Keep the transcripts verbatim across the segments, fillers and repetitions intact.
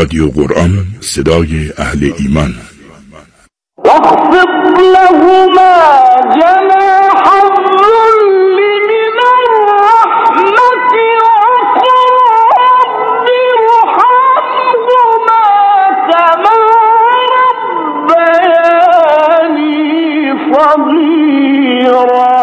رادیو قرآن، صدای اهل ایمان. واخفض لهما جناح الذل من الرحمة وقل رب ارحمهما كما ربياني صغيرا.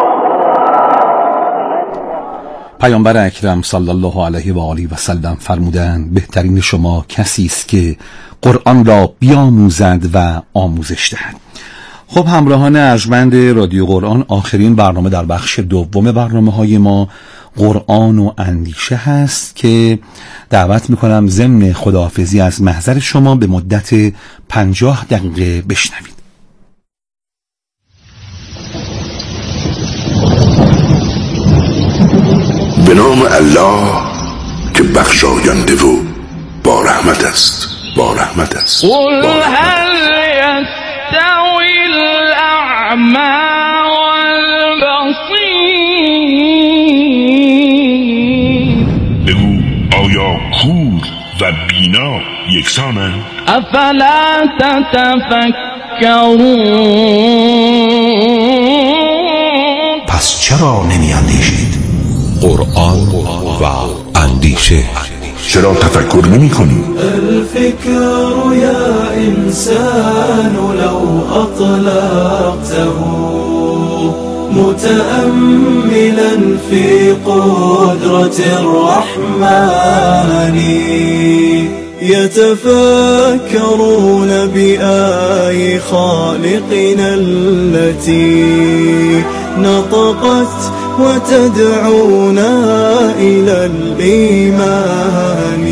پیامبر اکرم صلی الله علیه و آله و سلم فرمودند بهترین شما کسی است که قرآن را بیاموزد و آموزش دهد. خب همراهان ارجمند رادیو قرآن، آخرین برنامه در بخش دوم برنامه های ما قرآن و اندیشه هست که دعوت میکنم ضمن خداحافظی از محضر شما به مدت پنجاه دقیقه بشنوید. به نام الله که بخشاینده و با رحمت است، با رحمت است. قل هل یستوی الاعمی والبصیر، بگو آیا کور و بینا یکسانند؟ افلا تتفکرون، پس چرا نمی اندیشید؟ قرآن و اندیشه، چرا تفکر نمی کنی؟ الفکر یا انسان لو اطلقته متأملا في قدرة الرحمن يتفكرون بآي خالقنا التي نطقت وتدعونا إلى الإيمان.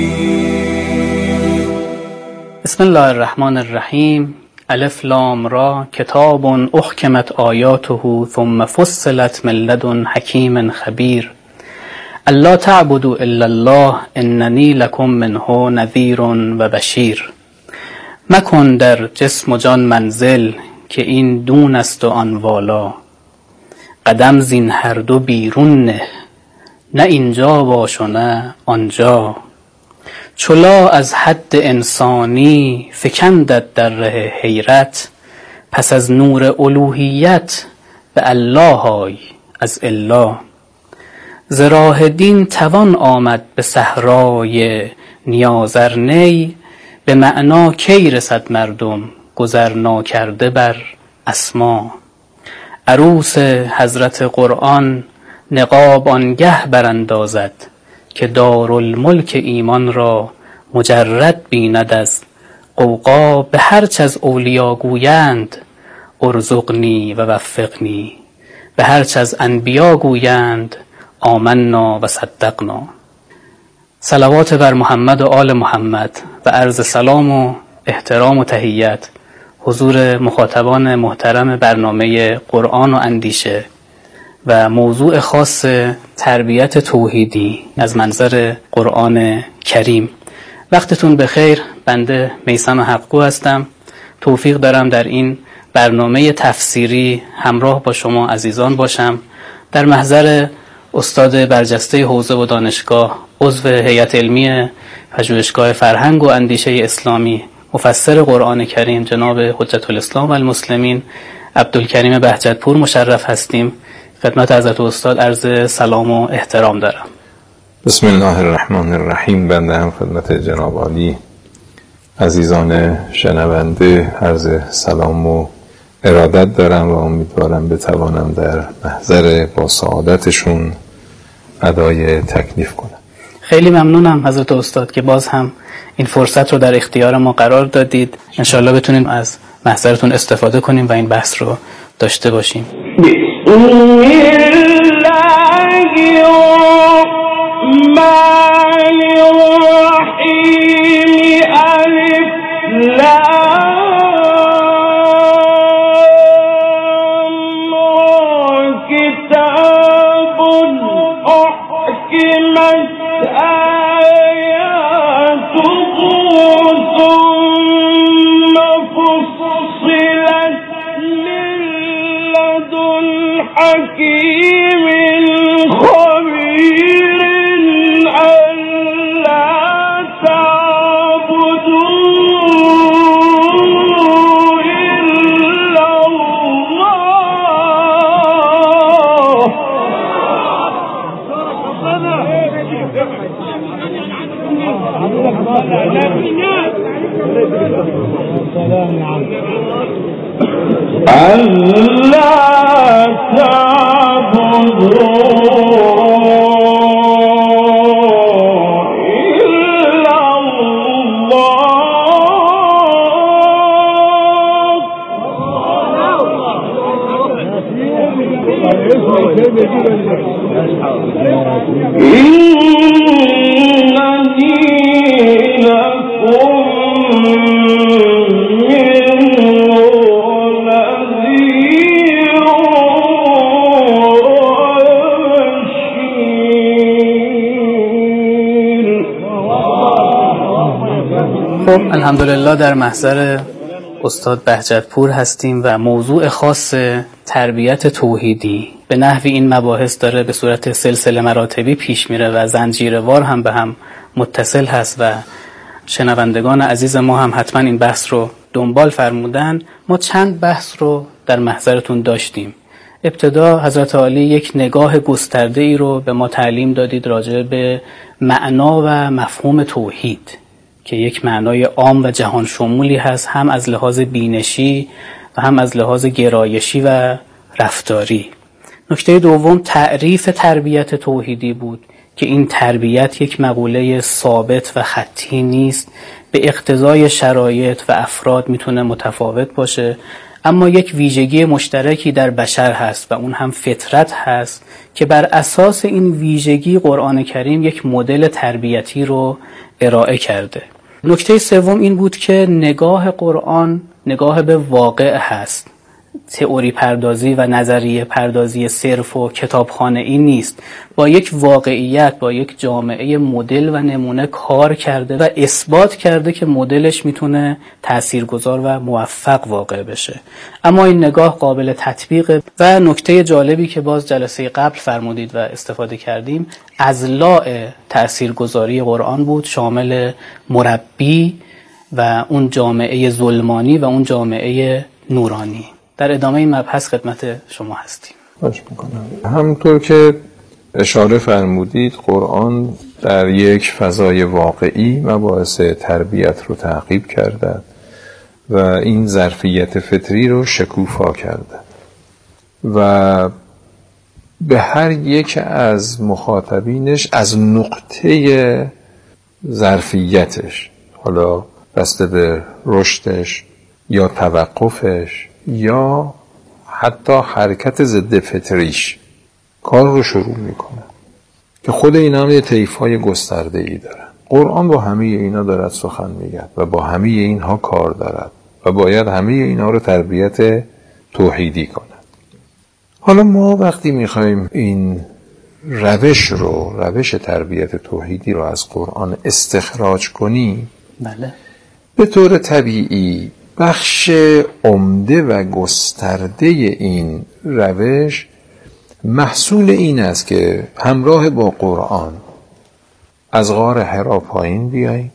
بسم الله الرحمن الرحیم. الف لام را کتاب احکمت آیاته ثم فصلت من لدن حکیم خبیر. الا تعبدوا الا الله اننی لکم منه نذیر و بشیر. مکن در جسم و جان منزل که این دون است و آن والا. قدم زین هر دو بیرون نه، نه اینجا باش و نه آنجا. چلا از حد انسانی فکندت در ره حیرت. پس از نور الوهیت به الله های از الا. ز راه دین توان آمد به صحرای نیازرنی. به معنا کی رسد مردم گذر ناکرده بر اسما. عروس حضرت قرآن نقاب آنگه براندازد که دارالملک ایمان را مجرد بیند از غوغا. به هرچه از اولیا گویند ارزقنی و وفقنی، به هرچه از انبیا گویند آمنا و صدقنا. صلوات بر محمد و آل محمد و عرض سلام و احترام و تحیت حضور مخاطبان محترم برنامه قرآن و اندیشه و موضوع خاص تربیت توحیدی از منظر قرآن کریم. وقتتون بخیر. بنده میثم حقگو هستم. توفیق دارم در این برنامه تفسیری همراه با شما عزیزان باشم. در محضر استاد برجسته حوزه و دانشگاه، عضو هیئت علمی پژوهشگاه فرهنگ و اندیشه اسلامی، مفسر قرآن کریم جناب حجت الاسلام و المسلمین عبدالکریم بهجتپور مشرف هستیم. خدمت حضرت استاد عرض سلام و احترام دارم. بسم الله الرحمن الرحیم. بنده هم خدمت جناب عالی عزیزان شنونده عرض سلام و ارادت دارم و امیدوارم بتوانم در محضر با سعادتشون ادای تکلیف کنم. خیلی ممنونم حضرت استاد که باز هم این فرصت رو در اختیار ما قرار دادید. انشالله بتونیم از محضرتون استفاده کنیم و این بحث رو داشته باشیم. بسم الله الرحمن الرحیم. الف لام را کتاب احکمت آیاته ثم فصلت من لدن حکیم خبیر. ألا تعبدوا ألا تعبدوا إلا الله إنني لكم خب الحمدلله در محضر استاد بهجتپور هستیم و موضوع خاص تربیت توحیدی به نحوی این مباحث داره به صورت سلسله مراتبی پیش میره و زنجیروار هم به هم متصل هست و شنوندگان عزیز ما هم حتما این بحث رو دنبال فرمودن. ما چند بحث رو در محضرتون داشتیم. ابتدا حضرت عالی یک نگاه گسترده ای رو به ما تعلیم دادید راجع به معنا و مفهوم توحید که یک معنای عام و جهان شمولی هست، هم از لحاظ بینشی و هم از لحاظ گرایشی و رفتاری. نکته دوم تعریف تربیت توحیدی بود که این تربیت یک مقوله ثابت و خطی نیست، به اقتضای شرایط و افراد میتونه متفاوت باشه، اما یک ویژگی مشترکی در بشر هست و اون هم فطرت هست که بر اساس این ویژگی قرآن کریم یک مدل تربیتی رو ارائه کرده. نکته سوم این بود که نگاه قرآن نگاه به واقع هست، تئوری پردازی و نظریه پردازی صرف و کتابخانه ای نیست، با یک واقعیت، با یک جامعه مدل و نمونه کار کرده و اثبات کرده که مدلش میتونه تاثیرگذار و موفق واقع بشه. اما این نگاه قابل تطبیقه. و نکته جالبی که باز جلسه قبل فرمودید و استفاده کردیم، اضلاع تاثیرگذاری قرآن بود، شامل مربی و اون جامعه ظلمانی و اون جامعه نورانی. در ادامه این مبحث خدمت شما هستیم. باش میکنم. همونطور که اشاره فرمودید قرآن در یک فضای واقعی مباحث تربیت رو تعقیب کرده و این ظرفیت فطری رو شکوفا کرده و به هر یک از مخاطبینش از نقطه ظرفیتش، حالا بسته به رشدش یا توقفش یا حتی حرکت ضد فطریش، کار رو شروع میکنه که خود اینا هم یه طیف‌های گسترده ای دارن. قرآن با همه اینا دارد سخن میگه و با همه اینها کار دارد و باید همه اینا رو تربیت توحیدی کند. حالا ما وقتی میخوایم این روش رو روش تربیت توحیدی رو از قرآن استخراج کنیم، بله، به طور طبیعی بخش عمده و گسترده این روش محصول این است که همراه با قرآن از غار حرا پایین بیاییم،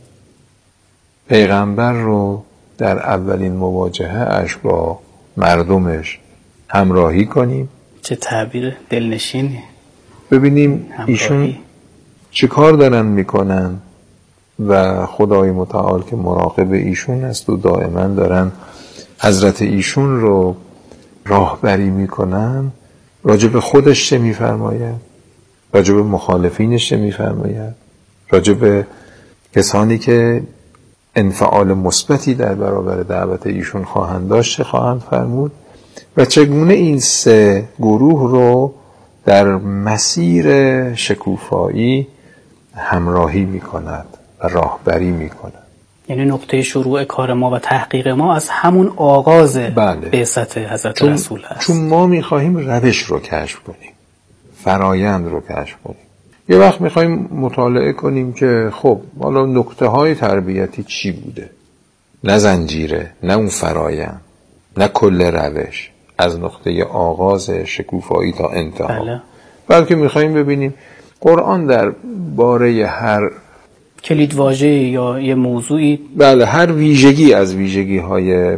پیغمبر رو در اولین مواجهه اش با مردمش همراهی کنیم. چه تعبیر دلنشینی. ببینیم ایشون چه کار دارن میکنن و خدای متعال که مراقب ایشون است و دائما دارن حضرت ایشون رو راهبری میکنن، راجع به خودش چه میفرماید، راجع به مخالفینش چه میفرماید، راجع به کسانی که انفعال مثبتی در برابر دعوت ایشون خواهند داشت چه خواهند فرمود و چگونه این سه گروه رو در مسیر شکوفایی همراهی میکند و راهبری میکند. یعنی نقطه شروع کار ما و تحقیق ما از همون آغاز بله. بعثت حضرت چون، رسول هست. چون ما میخواهیم روش رو کشف کنیم، فرایند رو کشف کنیم. یه وقت میخوایم مطالعه کنیم که خب حالا نکته های تربیتی چی بوده، نه زنجیره، نه اون فرایند، نه کل روش از نقطه آغاز شکوفایی تا انتها، بله. بلکه میخوایم ببینیم قرآن در باره هر کلید واژه یا یه موضوعی، بله، هر ویژگی از ویژگی های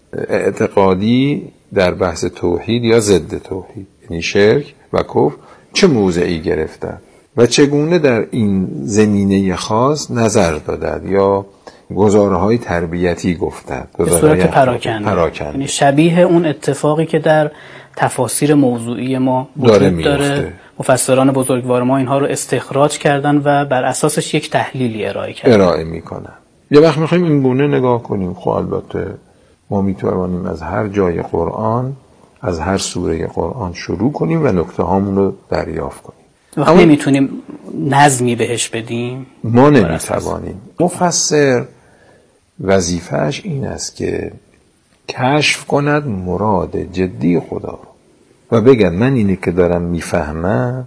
اعتقادی در بحث توحید یا ضد توحید، یعنی شرک و کفر، چه موضعی گرفتن و چگونه در این زمینه خاص نظر دادند یا گزارهای تربیتی گفتند، به صورت پراکنده. پراکنده یعنی شبیه اون اتفاقی که در تفاسیر موضوعی ما وجود داره. مفسران بزرگوار ما اینها رو استخراج کردن و بر اساسش یک تحلیلی ارائه کردن ارائه میکنن. یه وقت میخوایم این گونه نگاه کنیم، خب البته ما میتوانیم از هر جای قرآن، از هر سوره قرآن شروع کنیم و نکته هامون رو دریافت کنیم. اما نمیتونیم نظمی بهش بدیم، ما نمیتوانیم. مفسر وظیفهش این است که کشف کند مراد جدی خدا رو و بگن من اینی که دارم میفهمم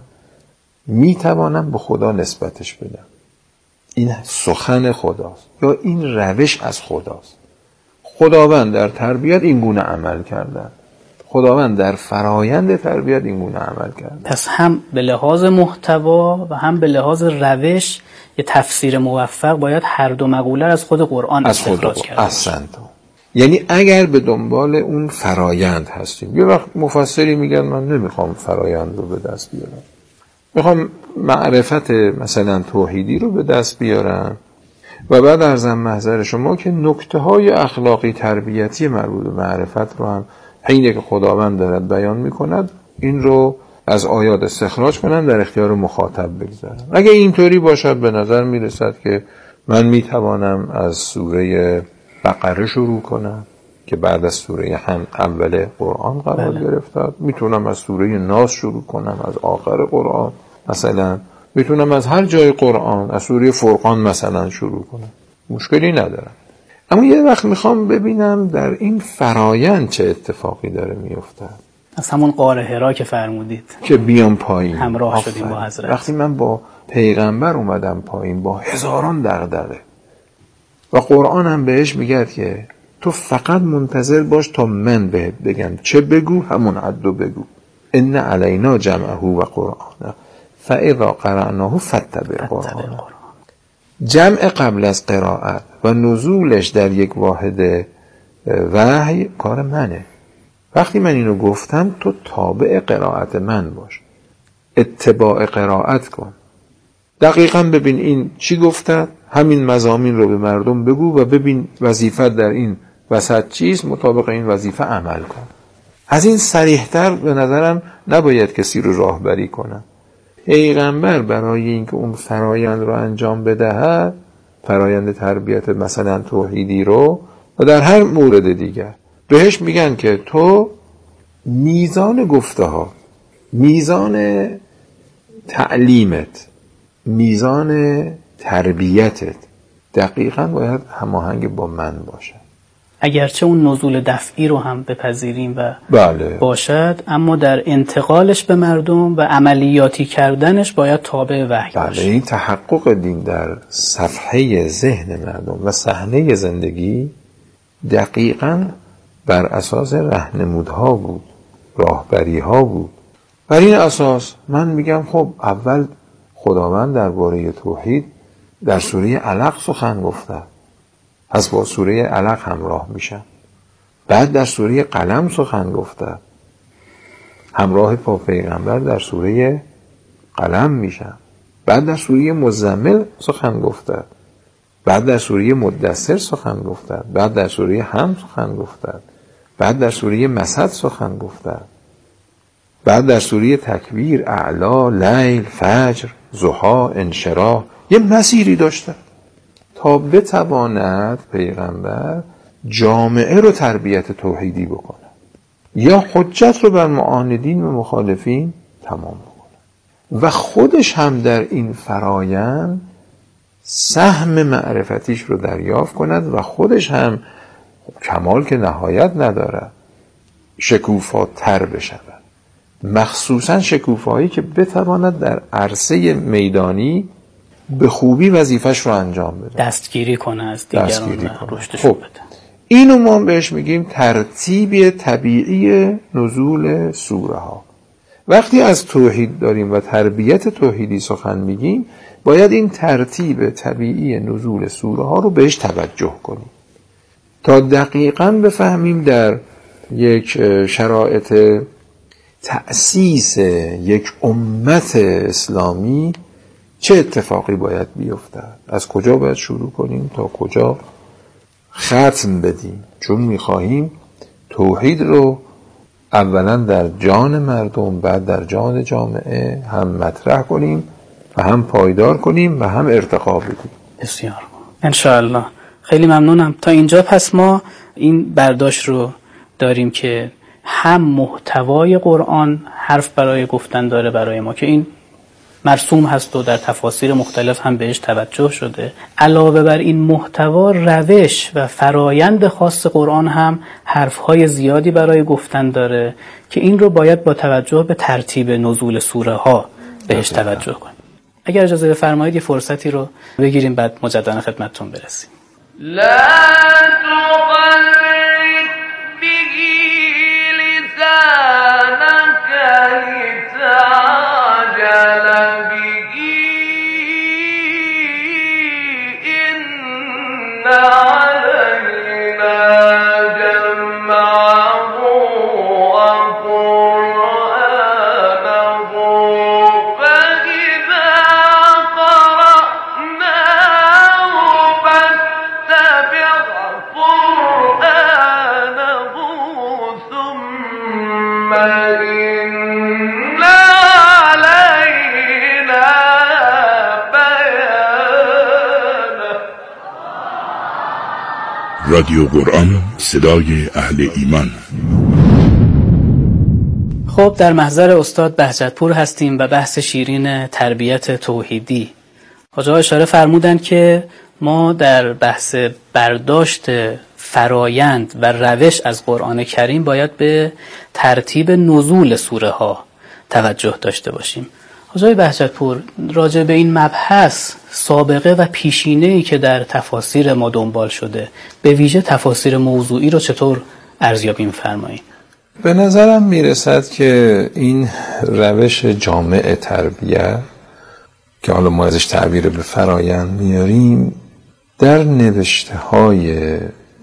میتوانم به خدا نسبتش بدم، این سخن خداست یا این روش از خداست. خداوند در تربیت این گونه عمل کرده، خداوند در فرایند تربیت این گونه عمل کرده. پس هم به لحاظ محتوا و هم به لحاظ روش یه تفسیر موفق باید هر دو مقوله از خود قرآن استخراج کرد. احسنت. یعنی اگر به دنبال اون فرایند هستیم، یه وقت مفسری میگن من نمیخوام فرایند رو به دست بیارم، میخوام معرفت مثلا توحیدی رو به دست بیارم و بعد ارزم محضر شما که نکته های اخلاقی تربیتی مربوط به معرفت رو هم اینه که خداوند دارد بیان میکند این رو از آیات استخراج کنن، در اختیار مخاطب بگذارن. اگه اینطوری باشد به نظر میرسد که من میتوانم از سوره بقره شروع کنم که بعد از سوره هم اول قرآن قرار بله. گرفته. میتونم از سوره ناس شروع کنم، از آخر قرآن مثلا میتونم از هر جای قرآن، از سوره فرقان مثلا شروع کنم، مشکلی ندارم. اما یه وقت میخوام ببینم در این فرایند چه اتفاقی داره میفته. از همون غار حرا که فرمودید که بیام پایین همراه شدیم با حضرت. وقتی من با پیغمبر اومدم پایین با هزاران دغدغه و قرآن هم بهش میگه که تو فقط منتظر باش تا من بهت بگم چه بگو، همون عدو بگو. ان علینا جمعه و قرآن فاذا قرأناه فاتبع قرآن. جمع قبل از قرائت و نزولش در یک واحد وحی کار منه. وقتی من اینو گفتم تو تابع قرائت من باش، اتباع قرائت کن، دقیقاً ببین این چی گفته، همین مضامین رو به مردم بگو و ببین وظیفت در این وسط چیست، مطابق این وظیفه عمل کن. از این صریح‌تر به نظرم نباید کسی رو راهبری کنه. پیغمبر برای اینکه اون فرایند رو انجام بدهد، فرایند تربیت مثلا توحیدی رو و در هر مورد دیگر، بهش میگن که تو میزان گفته ها، میزان تعلیمت، میزان تربیتت دقیقاً باید هماهنگ با من باشه. اگرچه اون نزول دفعی رو هم بپذیریم و بله. باشد، اما در انتقالش به مردم و عملیاتی کردنش باید تابع وحی بله. باشه. این تحقق دین در صفحه ذهن مردم و صحنه زندگی دقیقاً بر اساس راهنمودها بود، راهبری‌ها بود. بر این اساس من میگم خب اول خداوند درباره توحید در سوره علق سخن گفته، پس با سوره علق همراه میشن. بعد در سوره قلم سخن گفته، همراه با پیغمبر در سوره قلم میشن. بعد در سوره مزمل سخن گفته، بعد در سوره مدثر سخن گفته، بعد در سوره هم سخن گفته، بعد در سوره مسد سخن گفته، بعد در سوره تکویر، اعلا، لیل، فجر، ضحی، انشراح. یه مسیری داشته تا بتواند پیغمبر جامعه رو تربیت توحیدی بکنه یا حجت رو بر معاندین و مخالفین تمام بکنه و خودش هم در این فرایند سهم معرفتیش رو دریافت کند و خودش هم کمال که نهایت نداره شکوفاتر بشود، مخصوصا شکوفایی که بتواند در عرصه میدانی به خوبی وظیفش رو انجام بده، دستگیری کنه از دیگران و رشدشون خب. بده. اینو ما بهش میگیم ترتیب طبیعی نزول سوره ها. وقتی از توحید داریم و تربیت توحیدی سخن میگیم، باید این ترتیب طبیعی نزول سوره ها رو بهش توجه کنیم تا دقیقاً بفهمیم در یک شرایط تأسیس یک امت اسلامی چه اتفاقی باید بیفتد، از کجا باید شروع کنیم تا کجا ختم بدیم، چون میخواهیم توحید رو اولا در جان مردم بعد در جان جامعه هم مطرح کنیم و هم پایدار کنیم و هم ارتقا بدیم. بسیار انشاءالله. خیلی ممنونم. تا اینجا پس ما این برداشت رو داریم که هم محتوای قرآن حرف برای گفتن داره برای ما که این مرسوم هست و در تفاسیر مختلف هم بهش توجه شده، علاوه بر این محتوا روش و فرایند خاص قرآن هم حرفهای زیادی برای گفتن داره که این رو باید با توجه به ترتیب نزول سوره ها بهش توجه کنیم. اگر اجازه بفرمایید یه فرصتی رو بگیریم بعد مجددا خدمتتون برسیم. لا تقرب به لسانك لتعجل به إن علينا جمعه وقرآنه فإذا قرأناه فاتبع قرآنه ثم إن علينا بيانه. رادیو قرآن، صدای اهل ایمان. خب در محضر استاد بهجتپور هستیم و بحث شیرین تربیت توحیدی. حاج آقا اشاره فرمودند که ما در بحث برداشت فرایند و روش از قرآن کریم باید به ترتیب نزول سوره ها توجه داشته باشیم. حاج آقای بهجتپور، راجع به این مبحث سابقه و پیشینه‌ای که در تفاسیر ما دنبال شده، به ویژه تفاسیر موضوعی رو چطور ارزیابی می‌فرمایید؟ به نظرم میرسد که این روش جامع تربیت که حالا ما ازش تعبیر به فرایند میاریم در نوشته های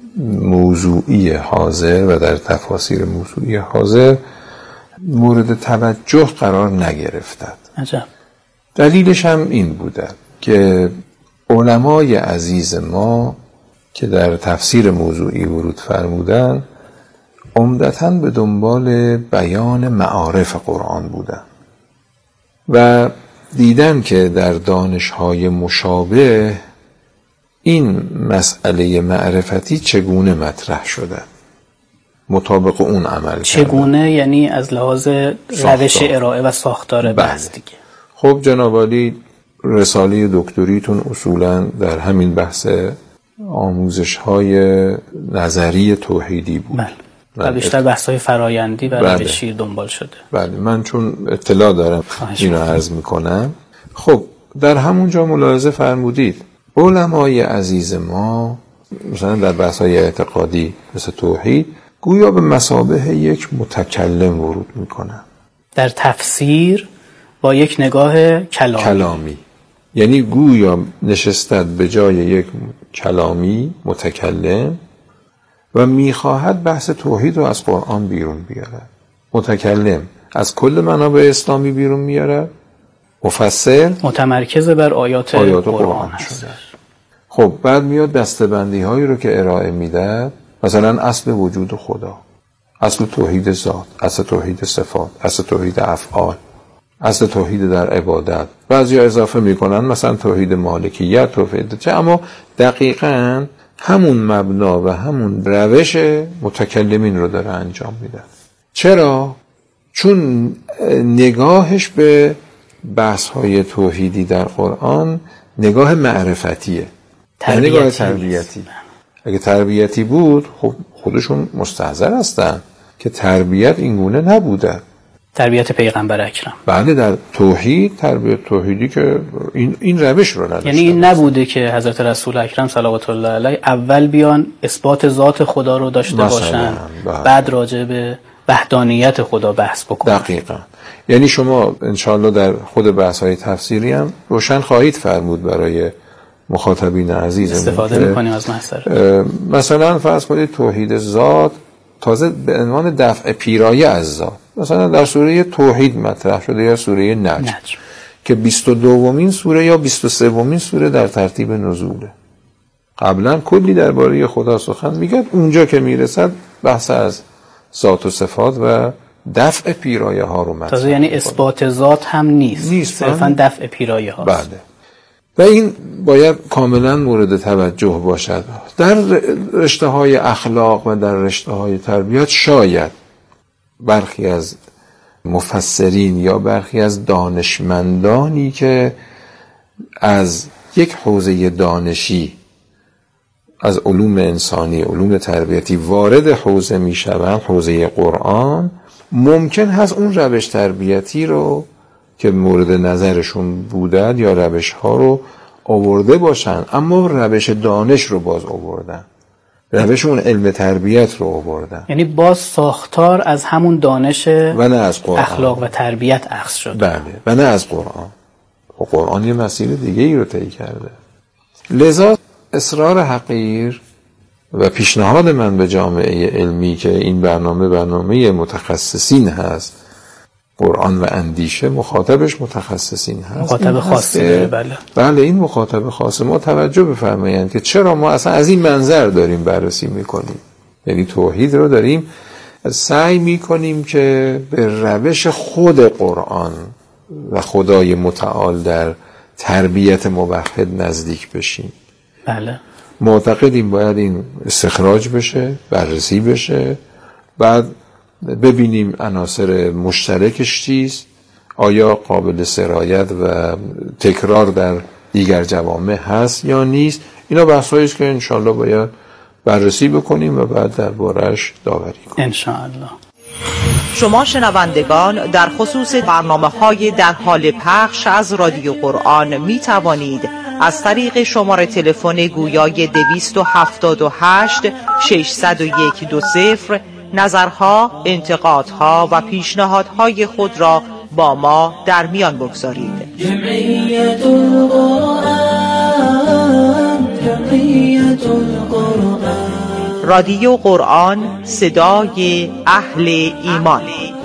موضوعی حاضر و در تفاسیر موضوعی حاضر مورد توجه قرار نگرفتد. عجب. دلیلش هم این بوده که علمای عزیز ما که در تفسیر موضوعی ورود فرمودن عمدتاً به دنبال بیان معارف قرآن بودن و دیدن که در دانش‌های مشابه این مسئله معرفتی چگونه مطرح شده، مطابق اون عمل چگونه کردن. یعنی از لحاظ روش ارائه و ساختار بحث دیگه. خب جناب عالی رساله دکتریتون اصولاً در همین بحث آموزش‌های نظری توحیدی بود. بله. و بیشتر بحث‌های فرایندی و بله. روشی دنبال شده. بله، من چون اطلاع دارم اینو عرض میکنم. خب در همونجا ملاحظه فرمودید علمای عزیز ما مثلا در بحث‌های اعتقادی مثل توحید گویا به مثابه یک متکلم ورود میکنن در تفسیر با یک نگاه کلامی, کلامی. یعنی گویا نشستد به جای یک کلامی متکلم و میخواهد بحث توحید رو از قرآن بیرون بیارد. متکلم از کل منابع اسلامی بیرون میارد، مفسر متمرکز بر آیات, آیات قرآن, قرآن هست. شده. خب بعد میاد دسته‌بندی هایی رو که ارائه میده، مثلا اصل وجود خدا، اصل توحید ذات، اصل توحید صفات، اصل توحید افعال، اصل توحید در عبادت. بعضیا اضافه میکنن مثلا توحید مالکیت، توحید چه، اما دقیقاً همون مبنا و همون روش متکلمین رو داره انجام میده. چرا؟ چون نگاهش به بحث‌های توحیدی در قرآن نگاه معرفتیه، تربیتی. نگاه تربیتی. اگه تربیتی بود خب خودشون مستحضر هستن که تربیت اینگونه نبوده. تربیت پیغمبر اکرم. بله، در توحید تربیت توحیدی که این این روش رو نداشته. یعنی این نبوده که حضرت رسول اکرم صلوات الله علیه اول بیان اثبات ذات خدا رو داشته باشن، بعد راجع به وحدانیت خدا بحث بکنن. دقیقاً. یعنی شما انشاءالله در خود بحث‌های تفسیری هم روشن خواهید فرمود برای مخاطبین عزیز استفاده می‌کنیم از مصدر. مثلا فرض کنید توحید ذات تازه به عنوان دفع پیرایه از ذات مثلا در سوره توحید مطرح شده یا سوره نجم. نجم که بیست و دومین سوره یا بیست و سومین سوره در ترتیب نزوله. قبلا کلی درباره خدا سخن میگه، اونجا که میرسد بحث از ذات و صفات و دفع پیرایه ها رو مطرح. تازه یعنی اثبات ذات هم نیست، نیست صرفا دفع پیرایه هاست. بله. و این باید کاملا مورد توجه باشد. در رشته های اخلاق و در رشته های تربیت شاید برخی از مفسرین یا برخی از دانشمندانی که از یک حوزه دانشی از علوم انسانی، علوم تربیتی وارد حوزه می شوند، حوزه قرآن، ممکن هست اون روش تربیتی رو که مورد نظرشون بودن یا روش ها رو آورده باشن، اما روش دانش رو باز آوردن، روش اون علم تربیت رو آوردن، یعنی باز ساختار از همون دانش و نه از قرآن. اخلاق و تربیت اخذ شد. بله، و نه از قرآن. و قرآن یه مسیر دیگه ای رو طی کرده. لذا اصرار حقیر و پیشنهاد من به جامعه علمی که این برنامه برنامه متخصصین هست، قرآن و اندیشه مخاطبش متخصصین هست، مخاطب خاصی داره. بله بله این مخاطب خاص ما توجه بفرمایند که چرا ما اصلا از این منظر داریم بررسی میکنیم، یعنی توحید رو داریم سعی میکنیم که به روش خود قرآن و خدای متعال در تربیت موحد نزدیک بشیم. بله معتقدیم باید این استخراج بشه، بررسی بشه، بعد ببینیم عناصر مشترکش چیست، آیا قابل سرایت و تکرار در دیگر جوامع هست یا نیست. اینا بحثایی است که انشالله باید بررسی بکنیم و بعد درباره‌اش داوری کنیم انشاءالله. شما شنوندگان در خصوص برنامه‌های در حال پخش از رادیو قرآن می توانید از طریق شماره تلفن گویای دویست و هفتاد و هشت ششصد و یک دو صفر نظرها، انتقادها و پیشنهادهای خود را با ما در میان بگذارید. جمعیت القرآن، جمعیت القرآن. رادیو قرآن، صدای اهل ایمان.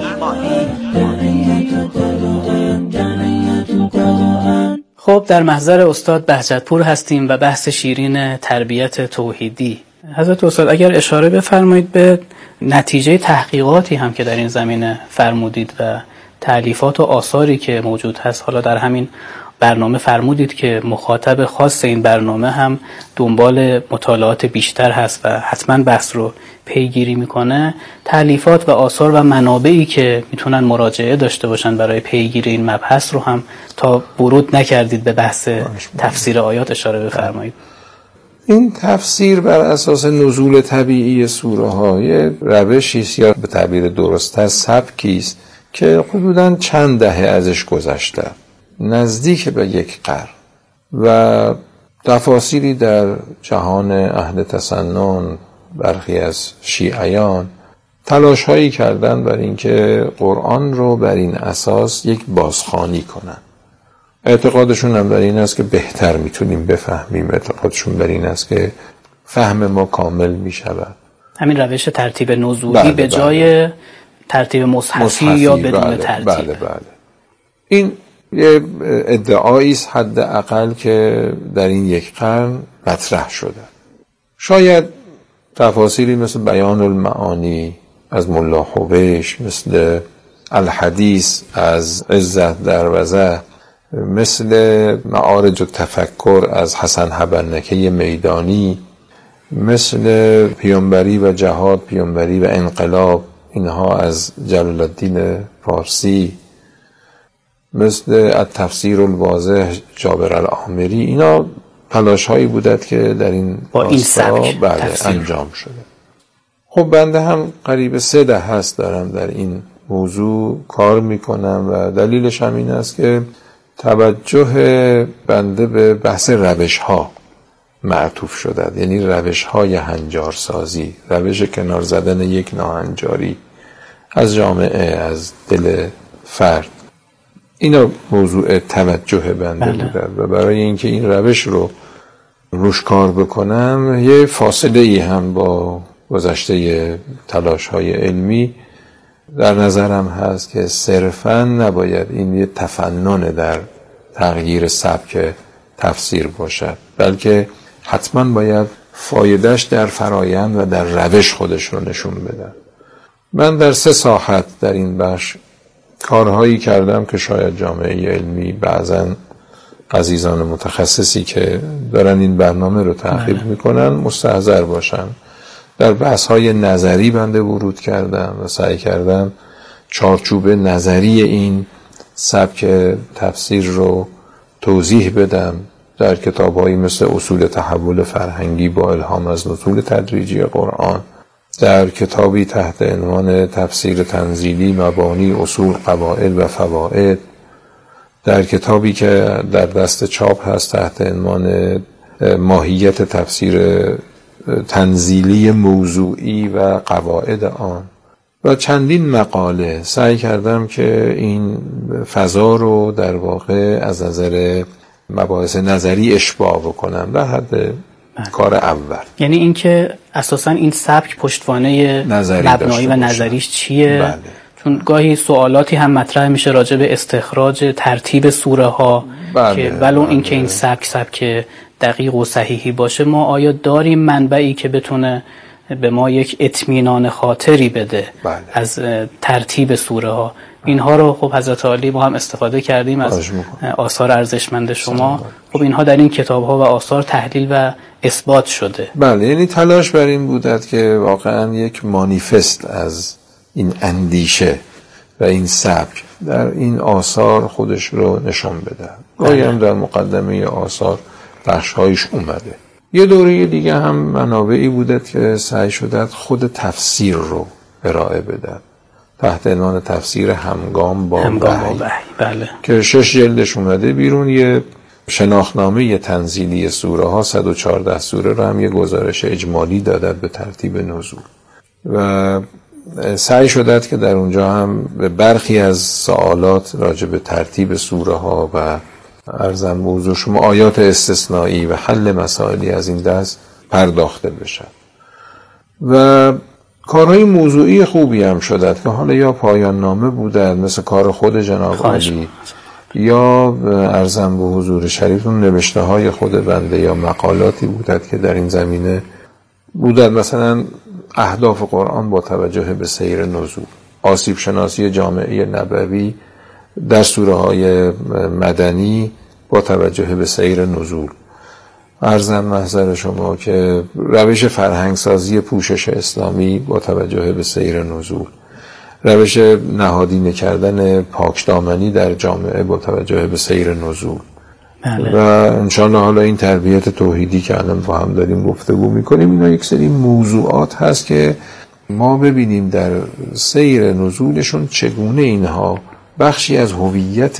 خب در محضر استاد بهجتپور هستیم و بحث شیرین تربیت توحیدی. حضرت استاد اگر اشاره بفرمایید به نتیجه تحقیقاتی هم که در این زمینه فرمودید و تألیفات و آثاری که موجود هست. حالا در همین برنامه فرمودید که مخاطب خاص این برنامه هم دنبال مطالعات بیشتر هست و حتما بحث رو پیگیری میکنه. تألیفات و آثار و منابعی که میتونن مراجعه داشته باشن برای پیگیری این مبحث رو هم تا ورود نکردید به بحث تفسیر آیات اشاره بفرمایید. این تفسیر بر اساس نزول طبیعی سوره های روشی است یا به تعبیر درست‌تر سبکی است که حدوداً چند دهه ازش گذشته، نزدیک به یک قرن، و تفاسیری در جهان اهل تسنن، برخی از شیعیان تلاش هایی کردن بر اینکه قرآن رو بر این اساس یک بازخوانی کنن. اعتقادشون هم بر این است که بهتر میتونیم بفهمیم، اعتقادشون بر این است که فهم ما کامل میشود. همین روش ترتیب نزولی بله به جای بله. ترتیب مصحفی یا بدون بله ترتیب. بله بله. این یه ادعایی است حداقل که در این یک قرن مطرح شده. شاید تفاسیری مثل بیان المعانی از ملا حبیش، مثل الحدیث از عزت دروزه، مثل معارج التفکر از حسن حبرنکه میدانی، مثل پیامبری و جهاد، پیامبری و انقلاب، اینها از جلال الدین فارسی، مثل التفسیر الواضح جابر العامری. اینا تلاش هایی بودند که در این با این سبک بله انجام شده. خب بنده هم قریب سه دهه هست دارم در این موضوع کار میکنم و دلیلش هم این است که توجه بنده به بحث روش ها معطوف شده، یعنی روش های هنجارسازی، روش کنار زدن یک ناهنجاری از جامعه، از دل فرد. اینا موضوع توجه بنده بله. بوده و برای اینکه این روش رو روش کار بکنم یه فاصله ای هم با گذشته تلاش های علمی در نظرم هست که صرفاً نباید این یه تفنن در تغییر سبک تفسیر باشد، بلکه حتما باید فایدهش در فرایند و در روش خودش رو نشون بده. من در سه ساحت در این بخش کارهایی کردم که شاید جامعه علمی بعضاً عزیزان متخصصی که دارن این برنامه رو تعقیب میکنن مستحضر باشن. در بحث‌های نظری بنده ورود کردم و سعی کردم چارچوب نظری این سبک تفسیر رو توضیح بدم در کتاب‌هایی مثل اصول تحول فرهنگی با الهام از نزول تدریجی قرآن، در کتابی تحت عنوان تفسیر تنزیلی مبانی اصول قواعد و فواید، در کتابی که در دست چاپ هست تحت عنوان ماهیت تفسیر تنزیلی موضوعی و قواعد آن، و چندین مقاله. سعی کردم که این فضا رو در واقع از نظر مباحث نظری اشباع بکنم در حد بله. کار اول. یعنی اینکه اساساً این سبک پشتوانه مبنایی و نظریش چیه؟ بله. چون گاهی سوالاتی هم مطرح میشه راجع به استخراج ترتیب سوره ها بله. که ولو بله. اینکه این سبک سبک دقیق و صحیحی باشه، ما آیا داریم منبعی که بتونه به ما یک اطمینان خاطری بده بله. از ترتیب سوره ها؟ اینها رو خب حضرت عالی ما هم استفاده کردیم از آثار ارزشمند شما. خب اینها در این کتاب ها و آثار تحلیل و اثبات شده. بله، یعنی تلاش بر این بودد که واقعا یک مانیفست از این اندیشه و این سبک در این آثار خودش رو نشان بده. گاهی هم در مقدمه آثار بخش‌هایش اومده. یه دوره دیگه هم منابعی بودد که سعی شدد خود تفسیر رو ارائه بده تحت عنوان تفسیر همگام با وحی، بله. که شش جلدش اومده بیرون. یه شناختنامه تنزیلی سوره ها صد و چهارده سوره رو هم یه گزارش اجمالی دادد به ترتیب نزول، و سعی شدد که در اونجا هم به برخی از سوالات راجع به ترتیب سوره ها و ارزم موضوع شما آیات استثنایی و حل مسائلی از این دست پرداخته بشه. و کارهای موضوعی خوبی هم شدد که حالا یا پایان نامه بودن مثل کار خود جناب عالی، یا ارزم به حضور شریفتون نوشته های خود بنده یا مقالاتی بودد که در این زمینه بودد، مثلا اهداف قرآن با توجه به سیر نزول، آسیب شناسی جامعه نبوی در سوره های مدنی با توجه به سیر نزول. عرضم محضر شما که روش فرهنگسازی پوشش اسلامی با توجه به سیر نزول، روش نهادینه کردن پاکدامنی در جامعه با توجه به سیر نزول بله. و انشاءالله حالا این تربیت توحیدی که الان با هم داریم گفتگو میکنیم، اینا یک سری موضوعات هست که ما ببینیم در سیر نزولشون چگونه اینها بخشی از هویت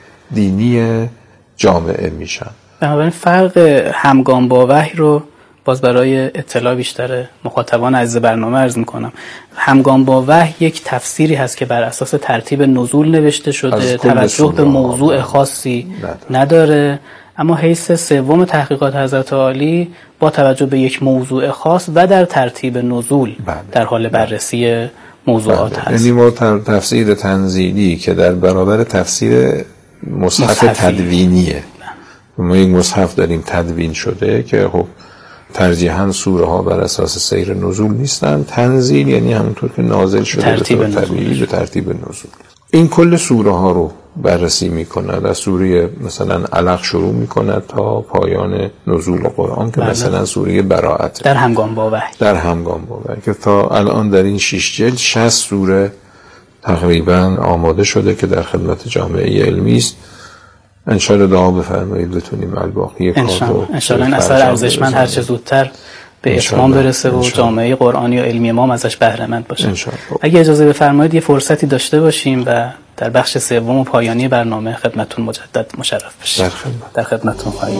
دینی جامعه میشن. بنابراین فرق همگام با وحی رو باز برای اطلاع بیشتر مخاطبان عزیز برنامه عرض میکنم. همگام با وحی یک تفسیری هست که بر اساس ترتیب نزول نوشته شده، توجه به موضوع خاصی نداره، اما حیث سوم تحقیقات حضرت عالی با توجه به یک موضوع خاص و در ترتیب نزول بله. در حال بررسی موضوعات بله. هست. یعنی ما تفسیر تنزیلی که در برابر تفسیر مصحف تدوینیه، ما یک مصحف داریم تدوین شده که خب ترجیحاً سوره ها بر اساس سیر نزول نیستن. تنزیل یعنی همونطور که نازل شده ترتیب به طبیعی به ترتیب نزول. این کل سوره ها رو بررسی میکنه، از سوره مثلا علق شروع میکنه تا پایان نزول قرآن که بله. مثلا سوره براءت در همگام با وحی در همگام با وحی که تا الان در این شش جلد شصت سوره تقریبا آماده شده که در خدمت جامعه علمی است. انشاءالله دعا بفرمایید بتونیم الباقی کار رو انشاءالله این اثر ارزشمند هر چه زودتر به اتمام برسه و جامعه قرآنی و علمی ما ازش بهره مند باشه. اگه اجازه بفرمایید یه فرصتی داشته باشیم و در بخش سوم و پایانی برنامه خدمتتون مجدد مشرف بشیم. در خدمت در خدمتتون خواهیم.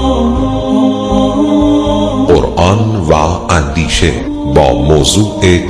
قرآن و اندیشه با موضوع